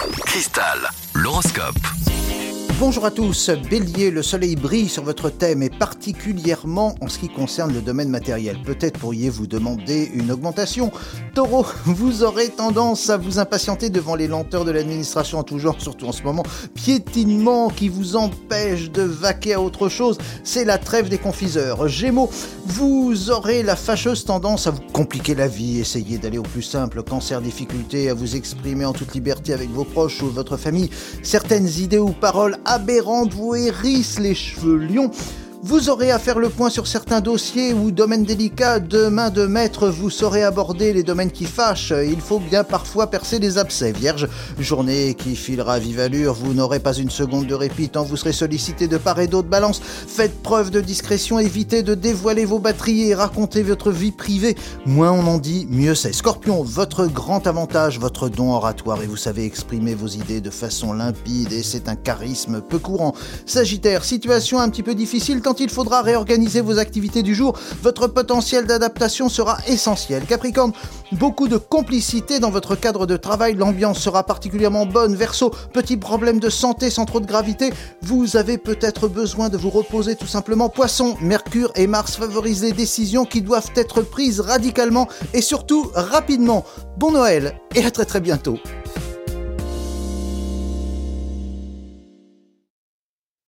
Cristal, l'horoscope. Bonjour à tous, Bélier, le soleil brille sur votre thème et particulièrement en ce qui concerne le domaine matériel. Peut-être pourriez-vous demander une augmentation. Taureau, vous aurez tendance à vous impatienter devant les lenteurs de l'administration en tout genre, surtout en ce moment. Piétinement qui vous empêche de vaquer à autre chose, c'est la trêve des confiseurs. Gémeaux, vous aurez la fâcheuse tendance à vous compliquer la vie, essayez d'aller au plus simple. Cancer, difficulté à vous exprimer en toute liberté avec vos proches ou votre famille. Certaines idées ou paroles aberrantes vous hérissent les cheveux. Lion, vous aurez à faire le point sur certains dossiers ou domaines délicats. De main de maître, vous saurez aborder les domaines qui fâchent. Il faut bien parfois percer les abcès. Vierge, journée qui filera à vive allure. Vous n'aurez pas une seconde de répit tant vous serez sollicité de part et d'autre. Balance, faites preuve de discrétion. Évitez de dévoiler vos batteries et raconter votre vie privée. Moins on en dit, mieux c'est. Scorpion, votre grand avantage, votre don oratoire et vous savez exprimer vos idées de façon limpide et c'est un charisme peu courant. Sagittaire, situation un petit peu difficile quand il faudra réorganiser vos activités du jour, votre potentiel d'adaptation sera essentiel. Capricorne, beaucoup de complicité dans votre cadre de travail, l'ambiance sera particulièrement bonne. Verseau, petit problème de santé sans trop de gravité, vous avez peut-être besoin de vous reposer tout simplement. Poisson, Mercure et Mars favorisent les décisions qui doivent être prises radicalement et surtout rapidement. Bon Noël et à très bientôt.